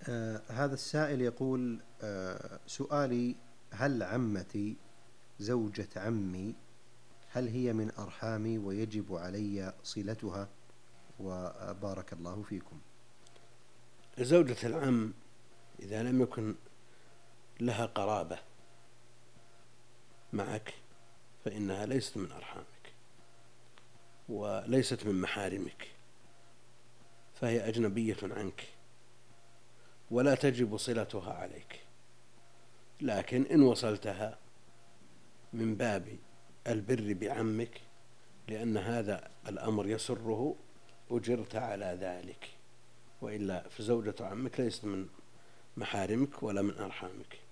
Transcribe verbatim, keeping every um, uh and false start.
آه هذا السائل يقول: آه سؤالي: هل عمتي زوجة عمي هل هي من أرحامي ويجب علي صلتها؟ وبارك الله فيكم. زوجة العم إذا لم يكن لها قرابة معك فإنها ليست من أرحامك وليست من محارمك، فهي أجنبية عنك ولا تجب صلتها عليك، لكن إن وصلتها من باب البر بعمك لأن هذا الأمر يسره أجرت على ذلك، وإلا فزوجة عمك ليست من محارمك ولا من أرحامك.